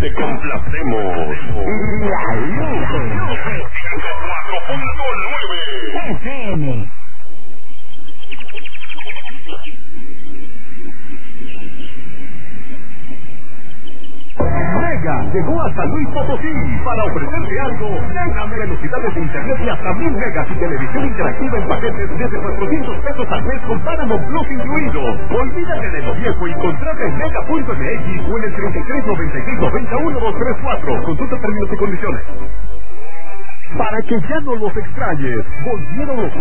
te complacemos. La Lupe 104.9 FM. Mega llegó a San Luis Potosí para ofrecerte algo. Tengan velocidades de internet y hasta 1000 megas y televisión interactiva en paquetes desde 400 pesos al mes con Paramount Plus incluido. Olvídate de lo viejo y contrata en mega.mx o en el 3396901234. Consulta términos y condiciones. Para que ya no los extrañes, volvieron los